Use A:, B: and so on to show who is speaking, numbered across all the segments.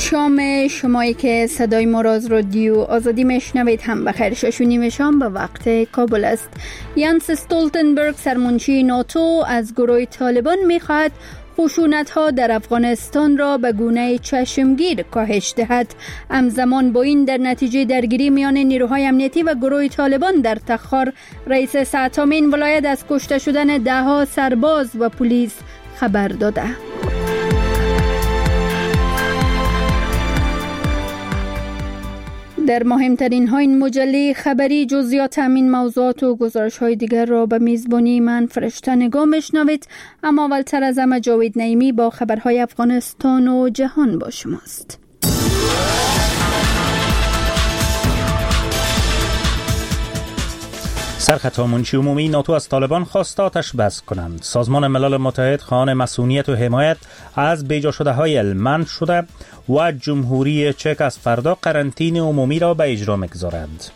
A: شام شمایی که صدای ما را از رادیو آزادی میشنوید هم بخیر. 6:30 شام به وقت کابل است. یانس استولتنبرگ سرمنشی ناتو از گروه طالبان میخواهد خشونت‌ها در افغانستان را به گونه چشمگیر کاهش دهد. همزمان با این در نتیجه درگیری میان نیروهای امنیتی و گروه طالبان در تخار، رئیس ساتامین ولایت از کشته شدن ده‌ها سرباز و پلیس خبر داده. در مهمترین ها این مجله خبری جزئیات همین موضوعات و گزارش های دیگر را به میزبانی من فرشته نگاه میشنوید. اما اولتر از همه جاوید نعیمی با خبرهای افغانستان و جهان با شماست.
B: سرخط منشی عمومی ناتو از طالبان خواسته آتش بس کنند. سازمان ملل متحد خواهان مسئولیت و حمایت از بیجا شده های هلمند شده و جمهوری چک از فردا قرنطینه عمومی را به اجرا می‌گذارد.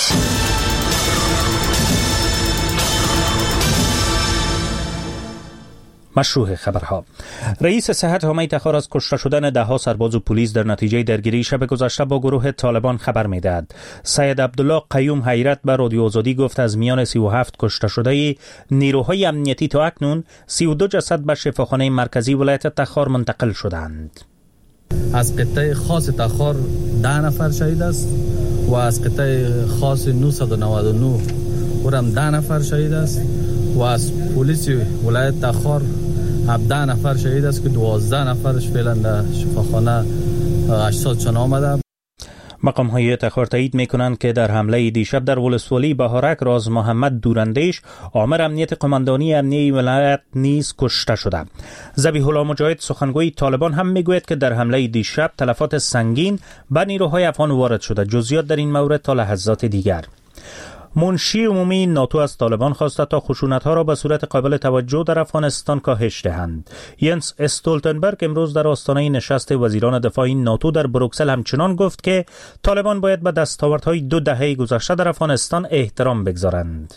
B: مشروع خبرها. رئیس صحت حومه تخار از کشته شدن ده‌ها سرباز و پلیس در نتیجه درگیری شب گذشته با گروه طالبان خبر می‌دهد. سید عبدالله قیوم حیرت به رادیو آزادی گفت از میان 37 کشته شده نیروهای امنیتی تا اکنون 32 جسد به شفاخانه مرکزی ولایت تخار منتقل شدند.
C: از قطعه خاص تخار 10 نفر شهید است و از قطعه خاص 999 اونم 10 نفر شهید است و از پلیس ولایت تخار 17 نفر شهید است که 12 نفرش فعلا در شفاخانه اجسادشان آمده.
B: مقام های تخار تایید میکنند که در حمله دیشب در ولسوالی بهارک راز محمد دوراندیش آمر امنیت قماندانی امنیه ولایت نیز کشته شده. ذبیح الله مجاهد سخنگوی طالبان هم میگوید که در حمله دیشب تلفات سنگین به نیروهای افغان وارد شده. جزئیات در این مورد تا لحظات دیگر. منشی عمومی ناتو از طالبان خواسته تا خشونت‌ها را به صورت قابل توجه در افغانستان کاهش دهند. ینس استولتنبرگ امروز در آستانه نشست وزیران دفاع ناتو در بروکسل همچنان گفت که طالبان باید به دستاوردهای 2 دهه گذشته در افغانستان احترام بگذارند.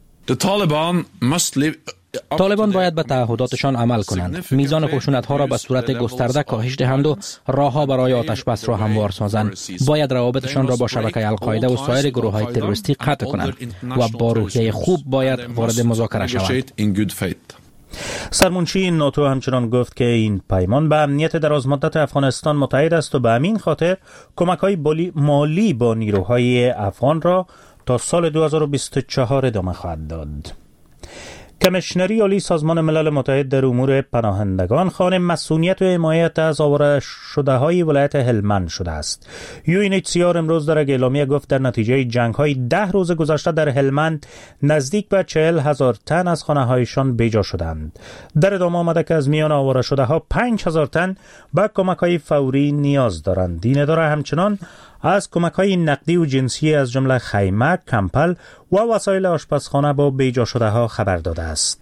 D: طالبان باید به تعهداتشان عمل کنند. میزان خشونت‌ها را به صورت گسترده کاهش دهند و راه‌ها برای آتش بس را هموار سازند. باید روابطشان را با شبکه القاعده و سایر گروه‌های تروریستی قطع کنند و با روحیه خوب باید وارد مذاکره شوند.
B: سرمنشی ناتو همچنان گفت که این پیمان به امنیت درازمدت افغانستان متحد است و به همین خاطر کمک‌های مالی با نیروهای افغان را تا سال 2024 ادامه خواهد داد. کمیشنری عالی سازمان ملل متحد در امور پناهندگان خواهان مسئولیت و حمایت از آواره شده های ولایت هلمند شده است. UNHCR امروز در اعلامیه گفت در نتیجه جنگ های 10 روز گذشته در هلمند نزدیک به 40,000 تن از خانه هایشان بیجا شدند. در ادامه آمده که از میان آواره شده ها 5,000 تن به کمک های فوری نیاز دارند. این اداره همچنان از کمک‌های نقدی و جنسی از جمله خیمه، کمپل و وسایل آشپزخانه با بیجا شده ها خبر داده است.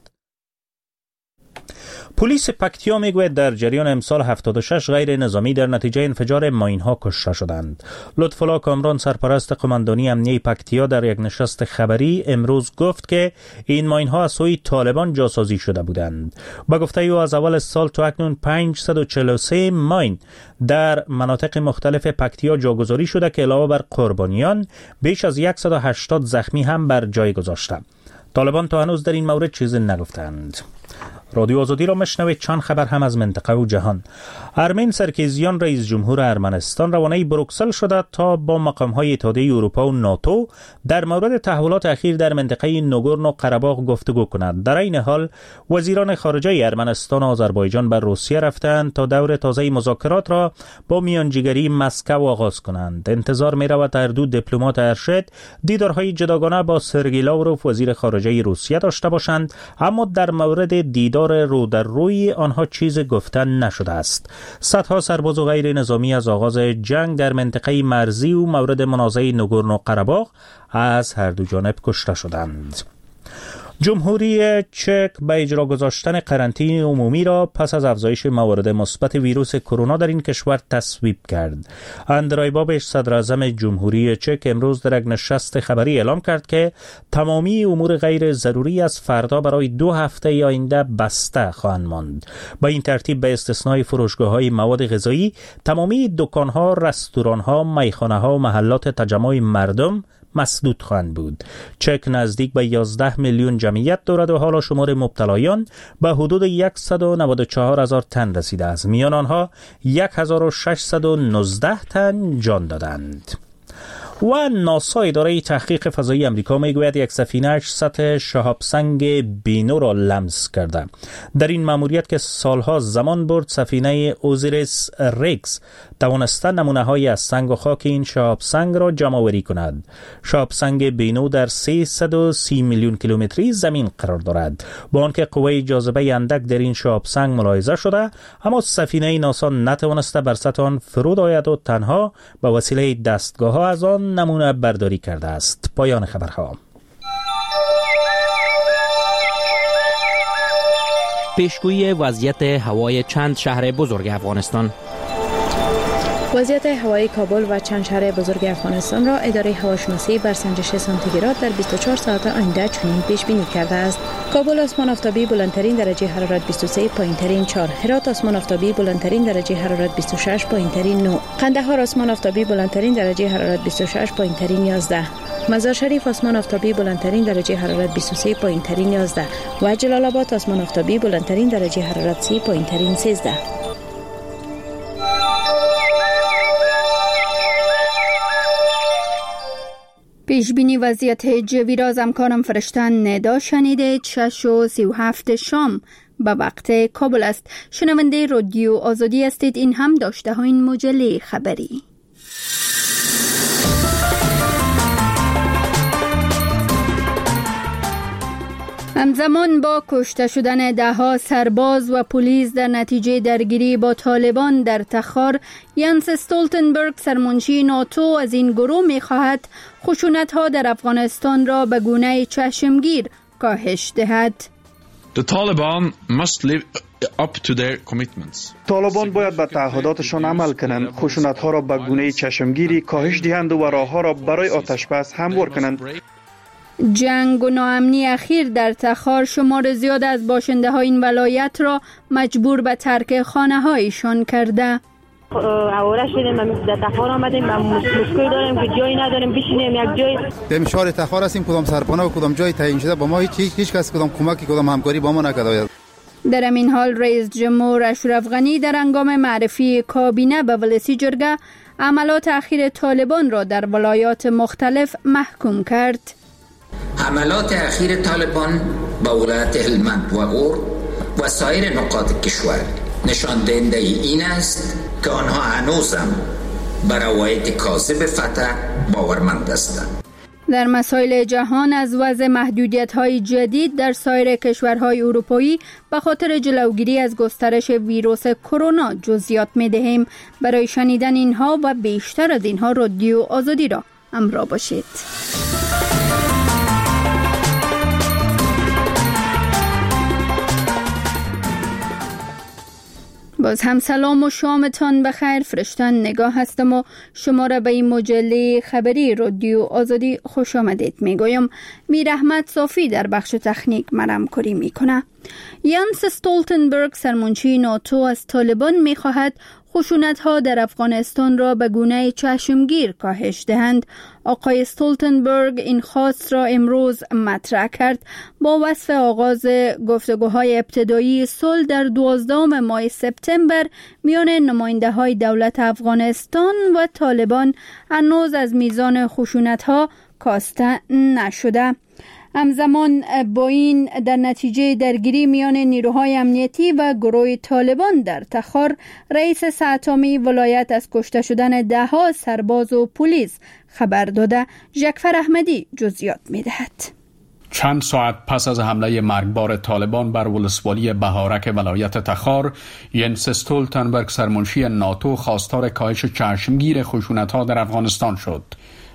B: پلیس پکتیا میگوید در جریان امسال 76 غیر نظامی در نتیجه انفجار ماین‌ها کشته شدند. لطف‌الله کامران سرپرست قماندانی امنیه پکتیا در یک نشست خبری امروز گفت که این ماین‌ها از سوی طالبان جاسازی شده بودند. با گفته او از اول سال تا اکنون 543 ماین در مناطق مختلف پکتیا جاگذاری شده که علاوه بر قربانیان بیش از 180 زخمی هم بر جای گذاشته. طالبان تا هنوز در این مورد چیزی نگفتند. رادیو آزادی را مشنوید. چند خبر هم از منطقه و جهان. ارمین سرکیزیان رئیس جمهور ارمنستان روانه بروکسل شده تا با مقام‌های اتحادیه اروپا و ناتو در مورد تحولات اخیر در منطقه ناگورنو قره‌باغ گفتگو کند. در این حال وزیران خارجه ارمنستان و آذربایجان به روسیه رفتند تا دور تازه مذاکرات را با میانجیگری مسکو آغاز کنند. انتظار می‌رود هر دو دیپلمات ارشد دیدارهای جداگانه با سرگئی لاوروف وزیر خارجه روسیه داشته باشند، اما در مورد دیدار رو در روی آنها چیز گفتن نشده است. صدها سرباز و غیر نظامی از آغاز جنگ در منطقه مرزی و مورد منازعه ناگورنو قره‌باغ از هر دو جانب کشته شدند. جمهوری چک به اجرا گذاشتن قرنطینه عمومی را پس از افزایش موارد مثبت ویروس کرونا در این کشور تصویب کرد. اندرای بابش صدر اعظم جمهوری چک امروز در یک نشست خبری اعلام کرد که تمامی امور غیر ضروری از فردا برای 2 هفته آینده بسته خواهند ماند. با این ترتیب به استثنای فروشگاه‌های مواد غذایی، تمامی دکان‌ها، رستوران‌ها، میخانه‌ها و محلات تجمع مردم مسدود خواهند بود. چک نزدیک به 11 میلیون جمعیت دارد و حالا شمار مبتلایان به حدود 144,000 تن رسیده است. میان آنها 1619 تن جان دادند. و ناسا اداره تحقیق فضایی امریکا میگوید یک سفینه‌اش سطح شهاب سنگ بینو را لمس کرده. در این مأموریت که سالها زمان برد، سفینه اوزیریس ریکس توانسته نمونه‌های از سنگ و خاک این شهاب سنگ را جمع‌آوری کند. شهاب سنگ بینو در 330 میلیون کیلومتری زمین قرار دارد. با آنکه قوه جاذبه اندک در این شهاب سنگ ملاحظه شده، اما سفینه ناسا نتوانسته بر سطح آن فرود آید و تنها به وسیله دستگاه‌ها از آن نمونه برداری کرده است. پایان خبرها.
D: پیشگویی وضعیت هوای چند شهر بزرگ افغانستان.
E: وضعیت هوایی کابل و چند شهر بزرگ افغانستان را اداره هواشناسی بر سنجش سانتیگراد در 24 ساعت آینده چنین پیش بینی کرده است: کابل آسمان آفتابی بلندترین درجه حرارت 23، پایینترین 4. هرات آسمان آفتابی بلندترین درجه حرارت 26، پایینترین 9. قندهار آسمان آفتابی بلندترین درجه حرارت 26، پایینترین 11. مزار شریف آسمان آفتابی بلندترین درجه حرارت 23، پایینترین 11 و جلال آباد آسمان آفتابی بلندترین درجه حرارت 30، پایینترین 13.
A: پیشبینی وضعیت جوی را از همکارم فرشتن ندا شنیده. 6:37 شام به وقت کابل است. شنونده رادیو آزادی هستید. این هم داشته ها این مجله خبری. همزمان با کشته شدن دهها سرباز و پلیس در نتیجه درگیری با طالبان در تخار، ینس استولتنبرگ سرمنشی ناتو از این گروه می‌خواهد خشونت‌ها در افغانستان را به گونه چشمگیر کاهش دهد.
F: طالبان باید به تعهداتشان عمل کنند، خشونت‌ها را به گونه چشمگیری کاهش دهند و راه‌ها را برای آتش‌بس هموار کنند.
A: جنگ و ناامنی اخیر در تخار شمار زیاد از باشنده های این ولایت را مجبور به ترک خانه هایشان کرده.
G: آواره شدیم، در تخار آمدیم، مشکل داریم که جایی نداریم بشینیم یک جای.
H: در شهر تخار هستیم، کدام سرپناه و کدام جای تعیین شده با ما هیچ کس کدام کمکی کدام همکاری با ما نکرده.
A: در همین حال رئیس جمهور اشرف غنی در هنگام معرفی کابینه به ولسی جرگه عملات اخیر طالبان را در ولایات مختلف محکوم کرد.
I: عملات اخیر طالبان با ولایت هلمند و اور و سایر نقاط کشور نشان دهنده این است که آنها هنوزم بر روایت کاذب فتح باورمند هستند.
A: در مسائل جهان از وضع محدودیت‌های جدید در سایر کشورهای اروپایی به خاطر جلوگیری از گسترش ویروس کرونا جزئیات می‌دهیم. برای شنیدن اینها و بیشتر از اینها رادیو آزادی را همراه باشید. باز هم سلام و شامتان بخیر. فرشتن نگاه هستم و شما را به این مجله خبری رادیو آزادی خوش آمدید میگویم. میر احمد صافی در بخش تکنیک همکاری میکنه. ینس استولتنبرگ سرمنشی ناتو از طالبان میخواهد خشونت‌ها در افغانستان را به گونه چشمگیر کاهش دهند. آقای استولتنبرگ این خواست را امروز مطرح کرد با وصف آغاز گفتگوهای ابتدایی صلح در 12 ماه سپتامبر میان نماینده‌های دولت افغانستان و طالبان هنوز از میزان خشونت‌ها کاسته نشده. همزمان با این در نتیجه درگیری میان نیروهای امنیتی و گروه طالبان در تخار، رئیس ساتامی ولایت از کشته شدن دهها سرباز و پلیس خبر داده. جعفر احمدی جزئیات می‌دهد.
J: چند ساعت پس از حمله مرگبار طالبان بر ولسوالی بهارک ولایت تخار، ینس استولتنبرگ سرمنشی ناتو خواستار کاهش چشمگیر خشونت‌ها در افغانستان شد.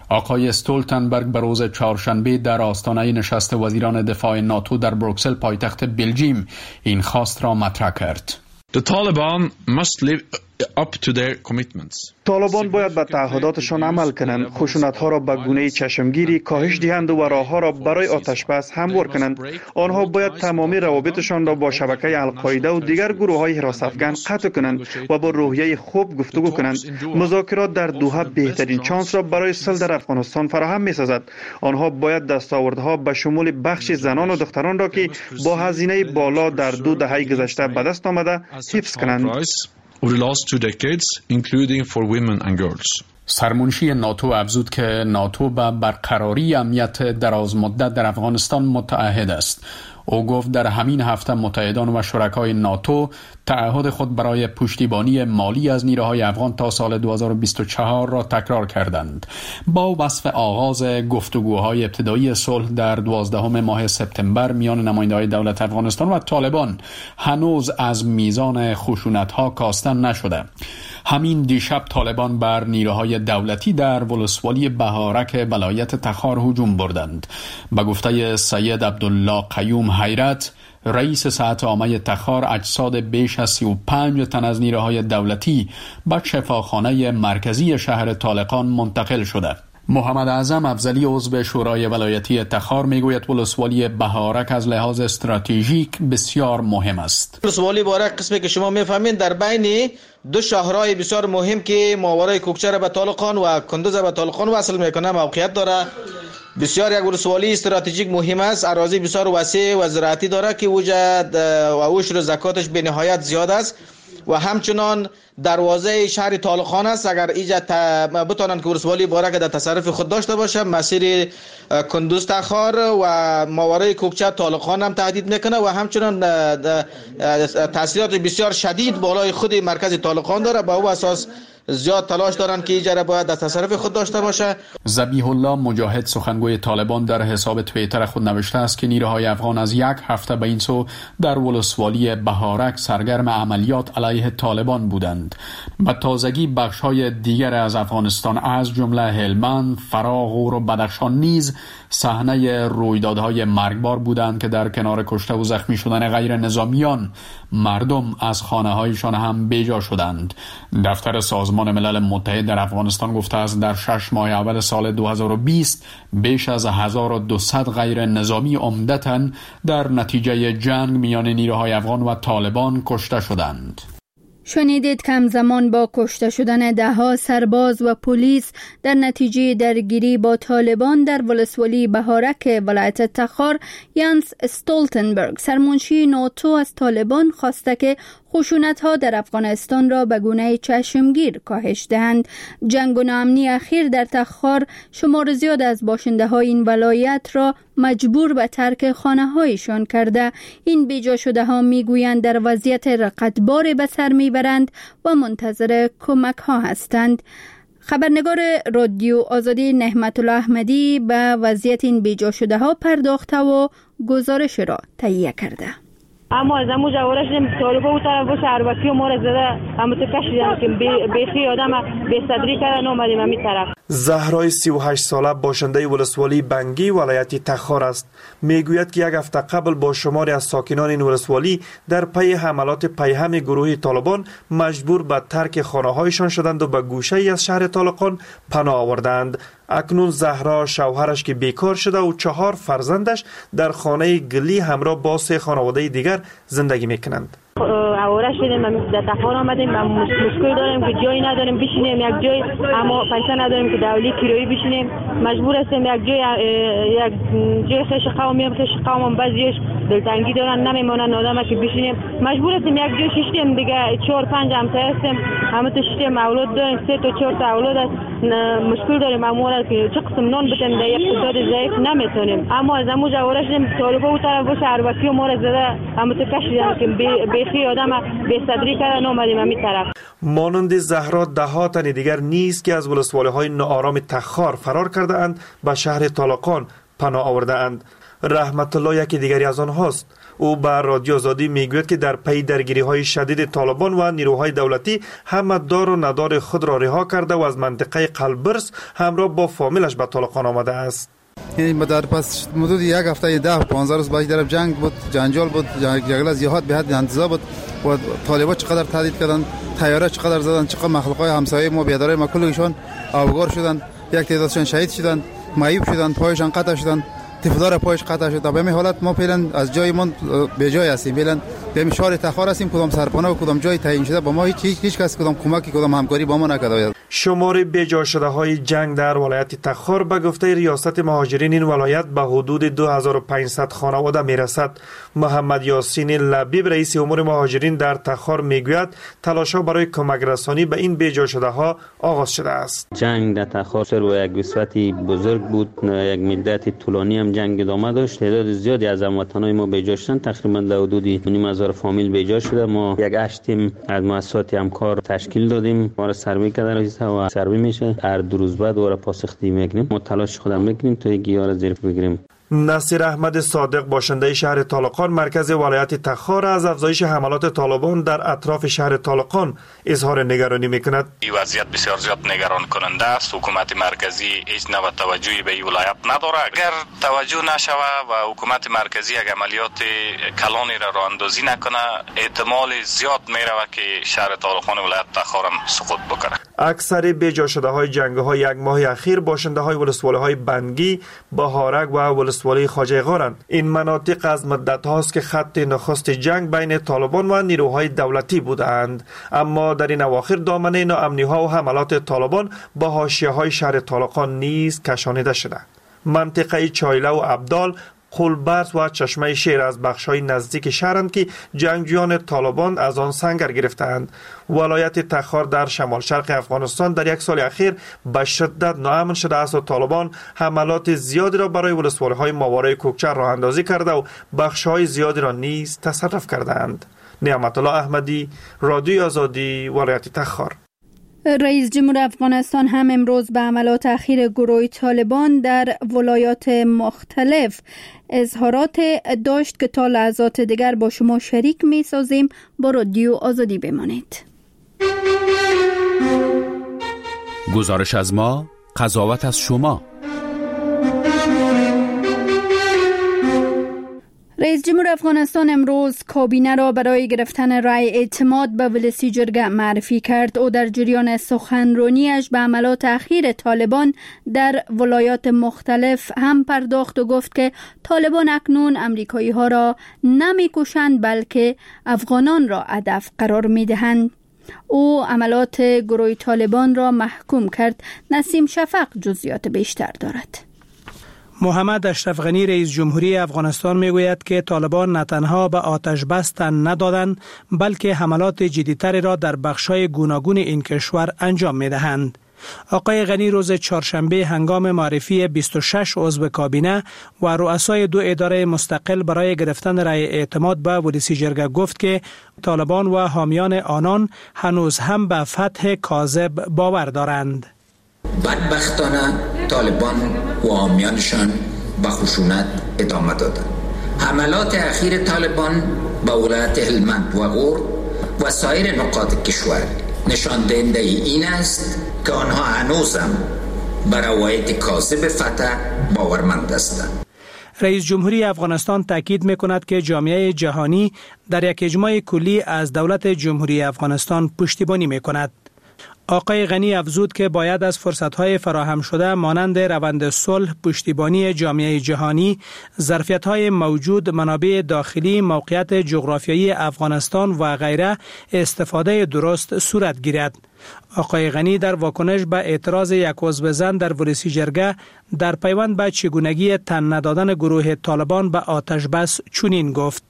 J: آقای استولتنبرگ به روز چهارشنبه در آستانه نشست وزیران دفاع ناتو در بروکسل پایتخت بلژیم این خواست را مطرح کرد.
K: The Taliban must live up to their commitments.
F: طالبان باید به تعهداتشان عمل کنند، خشونت‌ها را به گونه چشمگیری کاهش دهند و راه‌ها را برای آتش‌بس هموار کنند. آنها باید تمامی روابطشان را با شبکه القاعده و دیگر گروه‌های حراس افغان قطع کنند و با روحیه خوب گفتگو کنند. مذاکرات در دوحه بهترین چانس را برای صلح در افغانستان فراهم می‌سازد. آنها باید دستاوردها به شمول بخش زنان و دختران را که با هزینه بالا در 2 دهه گذشته به دست آمده حفظ کنند.
K: Over the last 2 decades, including for women and girls.
J: سرمنشی ناتو افزود که ناتو به برقراری امنیت درازمدت در افغانستان متعهد است. او گفت در همین هفته متحدان و شرکای ناتو تعهد خود برای پشتیبانی مالی از نیروهای افغان تا سال 2024 را تکرار کردند. با وصف آغاز گفتگوهای ابتدایی صلح در 12 ماه سپتامبر میان نماینده‌های دولت افغانستان و طالبان هنوز از میزان خشونت‌ها کاسته نشده. همین دیشب طالبان بر نیروهای دولتی در ولسوالی بهارک ولایت تخار هجوم بردند. به گفته سید عبدالله قیوم حیرت، رئیس ساعت عامه تخار، اجساد بیش از 35 تن از نیروهای دولتی به شفاخانه مرکزی شهر طالقان منتقل شده. محمد اعظم افضلی عضو شورای ولایتی تخار میگوید ولسوالی بهارک از لحاظ استراتژیک بسیار مهم است.
L: ولسوالی بهارک قسمی که شما میفهمین در بین 2 شاهرهای بسیار مهم که ماورای کوکچه به طالقان و کندوز به طالقان وصل میکنه موقعیت داره. بسیار یک ولسوالی استراتژیک مهم است. اراضی بسیار وسیع و زراعتی داره که وجود و عشر زکاتش به نهایت زیاد است و همچنان دروازه شهر طالقان است. اگر ایجا بتونن که ولسوالی بهارک در تصرف خود داشته باشه، مسیر کندوز تخار و ماورای کوکچه طالقان هم تهدید میکنه و همچنان تاثیرات بسیار شدید بالای خود مرکز طالقان داره. با او اساس زیاد تلاش دارن که ایجا باید در تصرف خود داشته باشه.
J: ذبیح الله مجاهد سخنگوی طالبان در حساب توییتر خود نوشته است که نیروهای افغان از 1 هفته به این سو در ولسوالی بهارک سرگرم عملیات علیه طالبان بودند. به تازگی بخش‌های دیگر از افغانستان از جمله هلمند، فرا، غور و بدخشان نیز صحنه رویدادهای مرگبار بودند که در کنار کشته و زخمی شدن غیر نظامیان مردم از خانه‌هایشان هم بیجا شدند. دفتر سازمان ملل متحد در افغانستان گفته است در 6 ماه اول سال 2020 بیش از 1200 غیر نظامی عمدتاً در نتیجه جنگ میان نیروهای افغان و طالبان کشته شدند.
A: شنیدید که همزمان با کشته شدن 10 سرباز و پلیس در نتیجه درگیری با طالبان در ولسوالی بهارک ولایت تخار، یانس استولتنبرگ سرمنشی ناتو از طالبان خواسته که خشونت‌ها در افغانستان را به گونه چشمگیر کاهش دهند. جنگ و ناامنی اخیر در تخار شمار زیاد از باشنده‌های این ولایت را مجبور به ترک خانه‌هایشان کرده. این بیجا شده ها میگویند در وضعیت رقتبار به سر میبرند و منتظر کمک ها هستند. خبرنگار رادیو آزادی نعمت الله احمدی به وضعیت این بیجا شده ها پرداخته و گزارش را تهیه کرده.
G: اما از همون جواره شدیم طالبا و طرف باشه عربکی و ما را زده همون کشیدن که بیخی آدم به صدری کردن اومدیم همین طرف.
M: زهرای 38 ساله باشنده ولسوالی بنگی ولایت تخار است. میگوید که 1 هفته قبل با شماری از ساکنان این ولسوالی در پی حملات پیهم گروه طالبان مجبور به ترک خانه‌هایشان شدند و به گوشه‌ای از شهر طالقان پناه آوردند. اکنون زهرا شوهرش که بیکار شده و 4 فرزندش در خانه گلی همراه با 3 خانواده دیگر زندگی میکنند.
G: آواره شدیم در تخار آمدیم و مشکل داریم که جایی نداریم بشینیم یک جای، اما پیسه نداریم که دولی کرایی بشینیم. مجبور هستیم یک جای خیش قومیم، خیش قومم بعضیش دلتنگی دارن نمیمونن آدم که بشینیم. مجبور هستیم یک جای شیشتیم دیگه 4-5 همسایه هستیم، همه تو شیشتیم اولاد داریم 3 تا 4 تا اولاد است. مشکل داریم امورا که چه قسم نان بتیم در یک اقتصاد ضعیف نمیتونیم. اما از همون آواره شدیم طالبا و طرف باشه عربکی و ما را زده همه تو کشیدن که بیخی آدم به صدری کردن اومدیم همین طرف.
M: مانند زهرا 10 تن دیگر نیست که از ولسوالی‌های ناآرام تخار فرار کرده اند به شهر طالقان پناه آورده اند. رحمت الله یکی دیگری از آنهاست. او به رادیو آزادی میگوید که در پی درگیری های شدید طالبان و نیروهای دولتی همه دار و ندار خود را رها کرده و از منطقه قلبرس همراه با فامیلش به طالقان آمده است.
H: یعنی در پس مدت یک هفته 10-15 روز بعد در جنگ بود، جنجال بود، جنگل زیاد به حد انتظار بود و طالبان چقدر تهدید کردند، طیاره چقدر زدند، چقدر مخلوقای همسایه ما بیادرای ما کلشون آوگار شدند، یک تعدادشون شهید شدند، معیوب شدند، پایشان قطع شدند، تفدار پایش قطع شد. به این حالت ما فعلا از جایمون به جای هستیم. فعلا به شهر تخار هستیم، کدام سرپناه و کدام جای تعیین شده با ما هیچ کس کدام کمکی کدام همکاری با ما نکرده.
M: شمار بیجا شده های جنگ در ولایت تخار به گفته ریاست مهاجرین این ولایت به حدود 2500 خانواده میرسد. محمد یاسین لبیب رئیس امور مهاجرین در تخار میگوید تلاش‌ها برای کمک رسانی به این بیجا شده ها آغاز شده است.
N: جنگ در تخار و یک وسعتی بزرگ بود، یک مدت طولانی هم جنگ ادامه داشت. تعداد زیادی از هموطنان ما بیجا شدند، تقریبا در حدود 2,500 فامیل بیجا شده. ما یک 8 تیم از مؤسسات همکار تشکیل دادیم، ما را سروی کردن و سروی میشه. هر 2 روز بعد دوباره پاسخگویی میکنیم. ما تلاش خودم میکنیم تا گیاه زیر بگیریم.
M: نصیر احمد صادق باشنده شهر طالقان مرکز ولایت تخار از افزایش حملات طالبان در اطراف شهر طالقان اظهار نگرانی میکند.
O: این وضعیت بسیار زیاد نگران کننده است. حکومت مرکزی هیچ نوع توجهی به این ولایت نداره. اگر توجه نشود و حکومت مرکزی یک عملیات کلانی را اندازی نکنه، احتمال زیاد میره که شهر طالقان ولایت تخار هم سقوط بکنه.
M: اکثر بیجا شده های جنگ های یک ماه اخیر باشنده های ولسوالی های بنگی، بهارک و ولسوالی خواجه غارند. این مناطق از مدت هاست که خط نخست جنگ بین طالبان و نیروهای دولتی بودند، اما در این اواخر دامنه ناامنی ها و حملات طالبان به حاشیه های شهر طالقان نیز کشانیده شده. منطقه چایله و عبدال، قلبرس و چشمه شیر از بخش‌های نزدیک شهرند که جنگجویان طالبان از آن سنگر گرفتند. ولایت تخار در شمال شرق افغانستان در یک سال اخیر به شدت ناامن شده است و طالبان حملات زیادی را برای ولسوالی‌های ماورای کوکچه راه اندازی کرده و بخش‌های زیادی را نیز تصرف کردند. نعمت الله احمدی، رادیو آزادی، ولایت تخار.
A: رئیس جمهور افغانستان هم امروز به حملات اخیر گروه طالبان در ولایات مختلف اظهارات داشت که تا لحظات دیگر با شما شریک می سازیم. با رادیو آزادی بمانید.
P: گزارش از ما، قضاوت از شما.
A: رئیس جمهور افغانستان امروز کابینه را برای گرفتن رأی اعتماد به ولسی جرگه معرفی کرد. او در جریان سخنرانیش به حملات اخیر طالبان در ولایات مختلف هم پرداخت و گفت که طالبان اکنون امریکایی ها را نمی کشند بلکه افغانان را هدف قرار می دهند. او حملات گروه طالبان را محکوم کرد. نسیم شفق جزئیات بیشتر دارد.
Q: محمد اشرف غنی رئیس جمهوری افغانستان میگوید که طالبان نه تنها به آتش بس تن ندادند بلکه حملات جدی‌تری را در بخش‌های گوناگون این کشور انجام می‌دهند. آقای غنی روز چهارشنبه هنگام معرفی 26 عضو کابینه و رؤسای 2 اداره مستقل برای گرفتن رأی اعتماد به ولسی جرگه گفت که طالبان و حامیان آنان هنوز هم به فتح کاذب باور دارند.
I: بدبختانه طالبان و حامیانشان به خشونت ادامه دادند. حملات اخیر طالبان به ولایت هلمند و غور و سایر نقاط کشور نشان دهنده این است که آنها هنوزم بر روایت کاذب فتح باورمند هستند.
Q: رئیس جمهوری افغانستان تاکید می‌کند که جامعه جهانی در یک اجماع کلی از دولت جمهوری افغانستان پشتیبانی می‌کند. آقای غنی افزود که باید از فرصت‌های فراهم شده مانند روند صلح، پشتیبانی جامعه جهانی، ظرفیت‌های موجود، منابع داخلی، موقعیت جغرافیایی افغانستان و غیره استفاده درست صورت گیرد. آقای غنی در واکنش به اعتراض یک عضو زن در ولسی جرگه در پیوند به چگونگی تن ندادن گروه طالبان به آتش بس چنین گفت: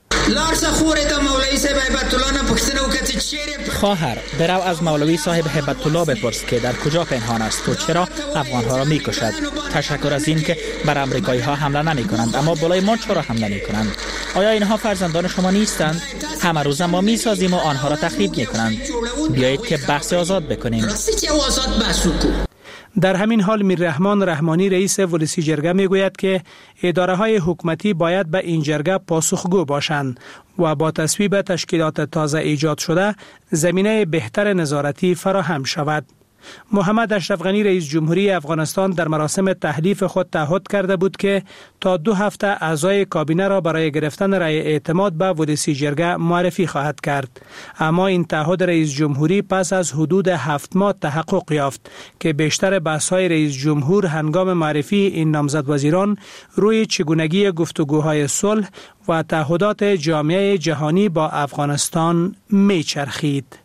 D: خواهر برو از مولوی صاحب هیبت الله بپرس که در کجا پنهان است و چرا افغانها را میکشد. تشکر از این که بر امریکایی ها حمله نمی کنند، اما بالای ما چرا حمله می کنند؟ آیا اینها فرزندان شما نیستند؟ همه روز ما می سازیم و آنها را تخریب می کنند. بیایید که بحث آزاد بکنیم.
Q: در همین حال میررحمان رحمانی رئیس ولسی جرگه میگوید که اداره های حکومتی باید به این جرگه پاسخگو باشند و با تصویب تشکیلات تازه ایجاد شده زمینه بهتر نظارتی فراهم شود. محمد اشرف غنی رئیس جمهوری افغانستان در مراسم تحلیف خود تعهد کرده بود که تا 2 هفته اعضای کابینه را برای گرفتن رأی اعتماد به ولسی جرگه معرفی خواهد کرد. اما این تعهد رئیس جمهوری پس از حدود 7 ماه تحقق یافت که بیشتر بحث‌های رئیس جمهور هنگام معرفی این نامزد وزیران روی چگونگی گفتگوهای صلح و تعهدات جامعه جهانی با افغانستان میچرخید.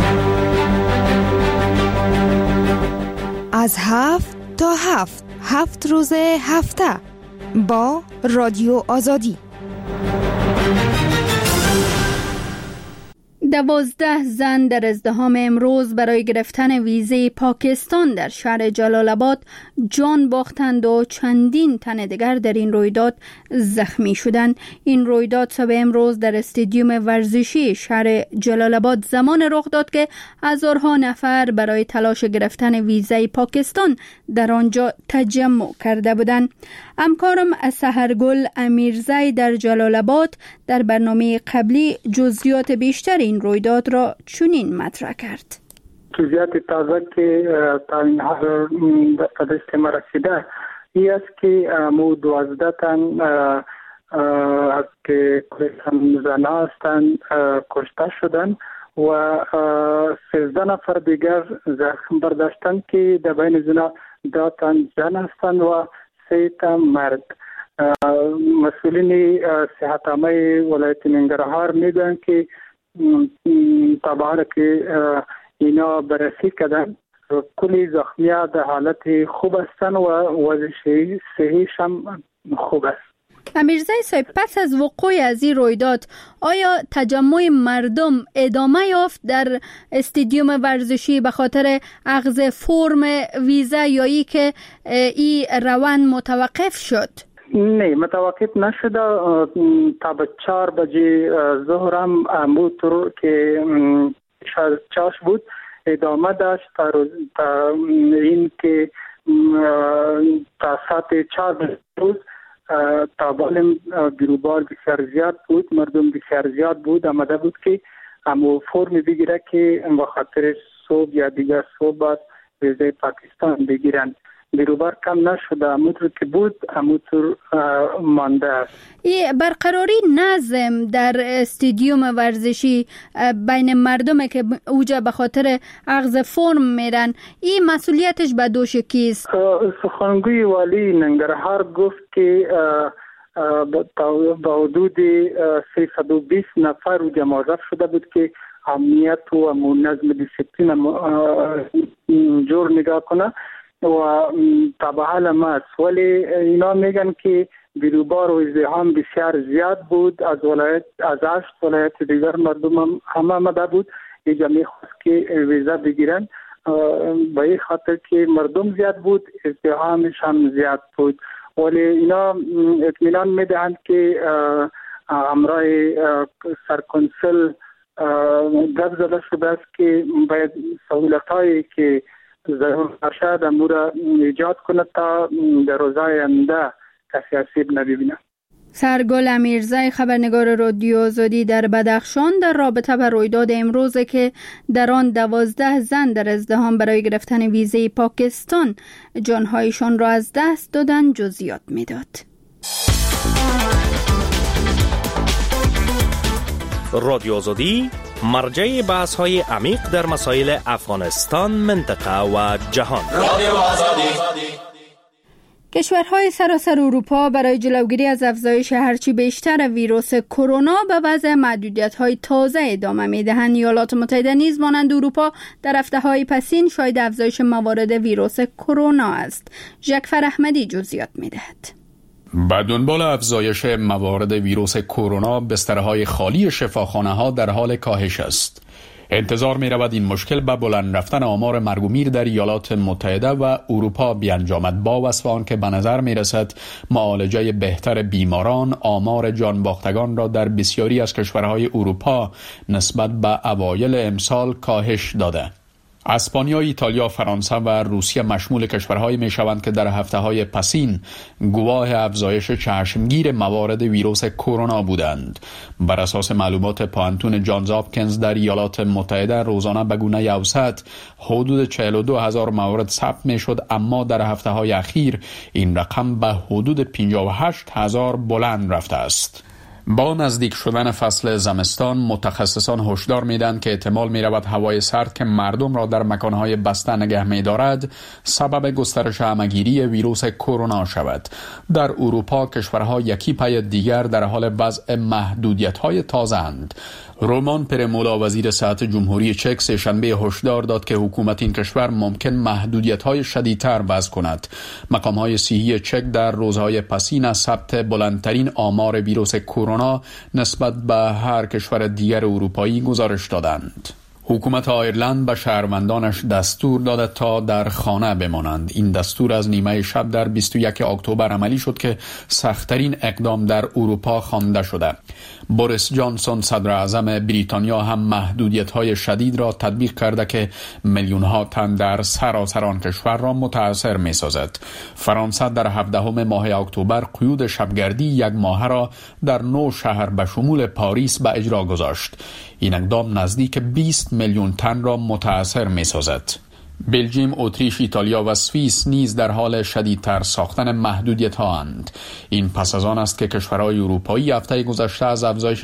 R: از 7 تا 7 روز هفته با رادیو آزادی.
A: 12 زن در ازدحام امروز برای گرفتن ویزه پاکستان در شهر جلال آباد جان باختند و چندین تن دیگر در این رویداد زخمی شدند. این رویداد صبح امروز در استادیوم ورزشی شهر جلال آباد زمان رخ داد که هزارها نفر برای تلاش گرفتن ویزه پاکستان در آنجا تجمع کرده بودند. همکارم سحرگل امیرزی در جلال آباد در برنامه قبلی جزئیات بیشتر این رویداد را چنین مطرح کرد.
S: جزئیات تازه که تا این حال به دست ما رسیده این است که مو 12 تن که زنان هستند کشته شدند و 13 نفر دیگر زخم برداشتند که در بین زنان 2 تن زن هستند و 3 تن مرد. مسئولین صحت عامه ولایت ننگرهار میگن که طبعا که اینا بررسی کردن کلی زخمی‌ها در حالت خوب هستند و وضع صحیش هم خوب است.
A: امیرزی صاحب، پس از وقوع از این رویداد آیا تجمع مردم ادامه یافت در استادیوم ورزشی به خاطر اخذ فرم ویزا یا ای که این روند متوقف شد؟
S: نه، متوقف نشده. تا به 4 بجه ظهر هم امروز که چاش بود ادامه داشت تا این که تا ساعت 4 روز طالبان گروبار بسیار زیاد بود، مردم بسیار زیاد بود، آمده بود که همو فرم بگیره که به خاطر صبح یا دیگر صبح ویزای پاکستان بگیرن. گروبار کم نشده، همونطور که بود همونطور مانده است.
A: برقراری نظم در استادیوم ورزشی بین مردم که اوجا به خاطر اخذ فرم میرن، این مسئولیتش به دوش کیست؟
S: سخنگوی والی ننگرهار گفت که با حدود 320 نفر اوجا موظف شده بود که امنیت و نظم دیسیپلین جور نگاه کنه و طبعا ما است، ولی اینا میگن که بیروبار و ازدحام بسیار زیاد بود. از 8 ولایت دیگر مردم هم آمده بود، اینجا میخواست که ویزا بگیرن. به این خاطر که مردم زیاد بود ازدحامش هم زیاد بود، ولی اینا اطمینان میدهند که همراه سرکنسل گپ زده شده است که باید سهولت‌هایی که ضرور باشد امور ایجاد کنه تا در روزهای آینده کسی آسیب نبینه.
A: سرگل امیرزی خبرنگار رادیو آزادی در بدخشان در رابطه با رویداد امروز که در آن 12 زن در ازدحام برای گرفتن ویزه پاکستان جانهایشان را از دست دادن جزئیات میداد.
T: رادیو آزادی مرجع بحث‌های عمیق در مسائل افغانستان، منطقه و جهان. رادیو آزادی.
A: کشورهای سراسر اروپا برای جلوگیری از افزایش هرچی بیشتر ویروس کرونا به وضع محدودیت‌های تازه ادامه می‌دهند. ایالات متحده نیز مانند اروپا در هفته‌های پسین شاهد افزایش موارد ویروس کرونا است. ژکفر احمدی جزئیات می‌دهد.
J: به دنبال افزایش موارد ویروس کرونا، بسترهای خالی شفاخانه‌ها در حال کاهش است. انتظار می رود این مشکل به بلند رفتن آمار مرگ و میر در ایالات متحده و اروپا بیانجامد، با وصف آن که به نظر می رسد معالجه بهتر بیماران آمار جان باختگان را در بسیاری از کشورهای اروپا نسبت به اوایل امسال کاهش داده. اسپانیا، ایتالیا، فرانسه و روسیه مشمول کشورهایی می شوند که در هفته‌های پسین گواه افزایش چشمگیر موارد ویروس کرونا بودند. بر اساس معلومات پانتون جانز هاپکینز در ایالات متحده روزانه به گونه اوسط حدود 42,000 مورد ثبت می شد، اما در هفته‌های اخیر این رقم به حدود 58,000 بلند رفته است. با نزدیک شدن فصل زمستان متخصصان هشدار میدن که احتمال میرود هوای سرد که مردم را در مکانهای بسته نگه می‌دارد سبب گسترش همه‌گیری ویروس کرونا شود. در اروپا کشورها یکی پی دیگر در حال وضع محدودیت‌های تازه‌اند. رومان پرمولا وزیر صحت جمهوری چک سه‌شنبه هشدار داد که حکومت این کشور ممکن محدودیت‌های شدیدتر وضع کند. مقام‌های صحی چک در روزهای پسین از ثبت بلندترین آمار ویروس کرونا نسبت به هر کشور دیگر اروپایی گزارش دادند. حکومت آیرلند به شهروندانش دستور داده تا در خانه بمانند. این دستور از نیمه شب در 21 اکتبر عملی شد که سخت‌ترین اقدام در اروپا خوانده شده. بوریس جانسون صدر اعظم بریتانیا هم محدودیت‌های شدید را تطبیق کرده که میلیون‌ها تن در سراسر آن کشور را متاثر می‌سازد. فرانسه در 17 ماه اکتبر قیود شبگردی یک ماهه را در 9 شهر به شمول پاریس به اجرا گذاشت. این اقدام نزدیک 20 میلیون تن را متاثر می‌سازد. بلژیم، اتریش، ایتالیا و سوئیس نیز در حال شدیدتر ساختن محدودیت‌ها اند. این پس از آن است که کشورهای اروپایی هفته گذشته از افزایش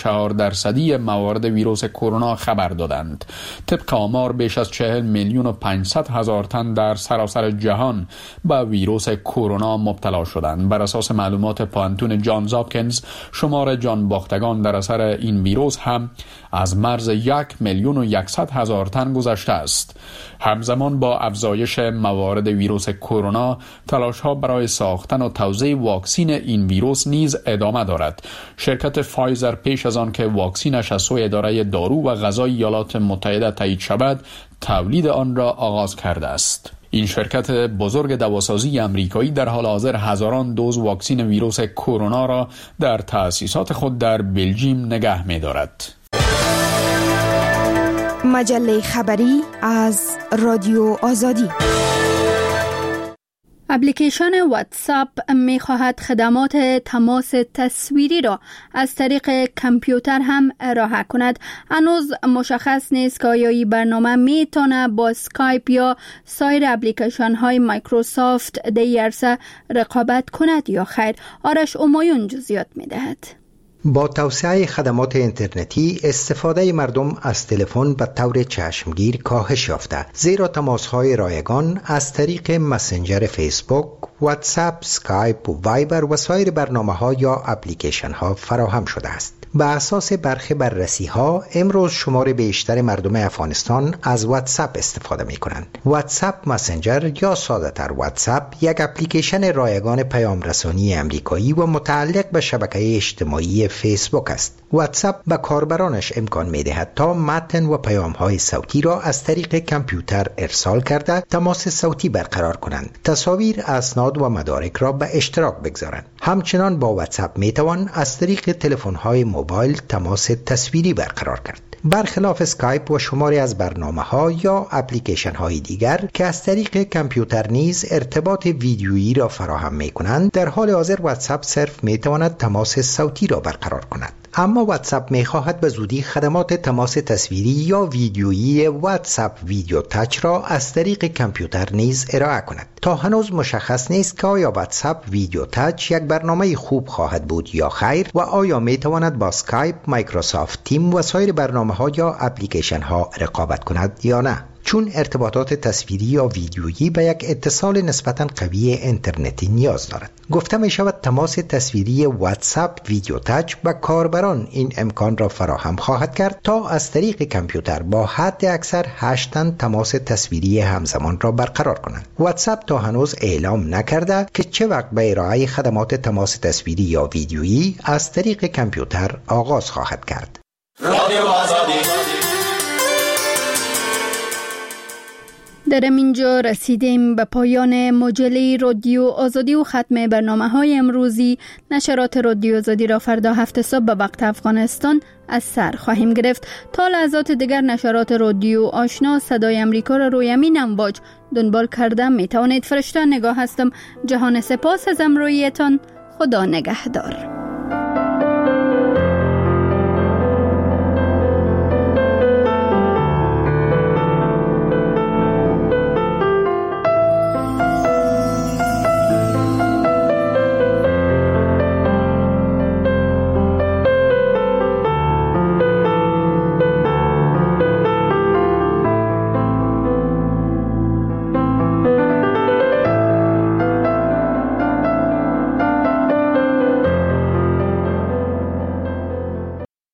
J: 44% موارد ویروس کرونا خبر دادند. طبق آمار بیش از 40,500,000 تن در سراسر جهان به ویروس کرونا مبتلا شدند. بر اساس معلومات پانتون جانز هاپکینز شمار جان باختگان در اثر این ویروس هم از مرز 1,100,000 تن گذشته است. همزمان با افزایش موارد ویروس کرونا، تلاش‌ها برای ساختن و توزیع واکسن این ویروس نیز ادامه دارد. شرکت فایزر پیش از آن که واکسنش از سوی اداره دارو و غذا ایالات متحده تایید شود، تولید آن را آغاز کرده است. این شرکت بزرگ دواسازی امریکایی در حال حاضر هزاران دوز واکسن ویروس کرونا را در تأسیسات خود در بلژیم نگه می‌دارد.
R: مجله خبری از رادیو آزادی.
A: اپلیکیشن واتساپ می خواهد خدمات تماس تصویری را از طریق کامپیوتر هم ارائه کند. هنوز مشخص نیست که آیا این برنامه می تونه با اسکایپ یا سایر اپلیکیشن های مایکروسافت در عرصه رقابت کند یا خیر. آرش امایون جزئیات می دهد.
U: با توسعه خدمات اینترنتی استفاده مردم از تلفن به طور چشمگیر کاهش یافته، زیرا تماس‌های رایگان از طریق مسنجر فیسبوک، واتساپ، اسکایپ و وایبر و سایر برنامه‌ها یا اپلیکیشن‌ها فراهم شده است. به اساس برخی بررسی‌ها امروز شمار بیشتر مردم افغانستان از واتساپ استفاده می‌کنند. واتساپ مسنجر یا ساده‌تر واتساپ یک اپلیکیشن رایگان پیام رسانی امریکایی و متعلق به شبکه اجتماعی فیسبوک است. واتساپ به کاربرانش امکان می‌دهد تا متن و پیام‌های صوتی را از طریق کامپیوتر ارسال کرده تماس صوتی برقرار کنند، تصاویر، اسناد و مدارک را به اشتراک بگذارند. همچنان با واتساپ می‌توان از طریق تلفن‌های موبایل تماس تصویری برقرار کرد. برخلاف اسکایپ و شماری از برنامه‌ها یا اپلیکیشن‌های دیگر که از طریق کامپیوتر نیز ارتباط ویدیویی را فراهم می‌کنند، در حال حاضر واتساپ صرف می‌تواند تماس صوتی را برقرار کند. اما واتساپ می‌خواهد به زودی خدمات تماس تصویری یا ویدیویی واتساپ ویدیو تاچ را از طریق کامپیوتر نیز ارائه کند. تا هنوز مشخص نیست که آیا واتساپ ویدیو تاچ یک برنامه خوب خواهد بود یا خیر و آیا می‌تواند با اسکایپ، مایکروسافت تیم و سایر برنامه‌ها یا اپلیکیشن‌ها رقابت کند یا نه. چون ارتباطات تصویری یا ویدیویی به یک اتصال نسبتاً قوی اینترنتی نیاز دارد. گفته می شود تماس تصویری واتساپ ویدیو تاچ به کاربران این امکان را فراهم خواهد کرد تا از طریق کامپیوتر با حد اکثر 8 تن تماس تصویری همزمان را برقرار کنند. واتساپ تا هنوز اعلام نکرده که چه وقت به ارائه خدمات تماس تصویری یا ویدیویی از طریق کامپیوتر آغاز خواهد کرد.
A: در اینجا رسیدیم به پایان مجله رادیو آزادی و ختم برنامه‌های امروزی. نشرات رادیو آزادی را فردا 7 صبح به وقت افغانستان از سر خواهیم گرفت. تا لحظات دیگر نشرات رادیو آشنا صدای امریکا را روی امین امواج دنبال کرده می توانید. فرشته نگاه هستم. جهان سپاس از همراهیتان. خدا نگهدار.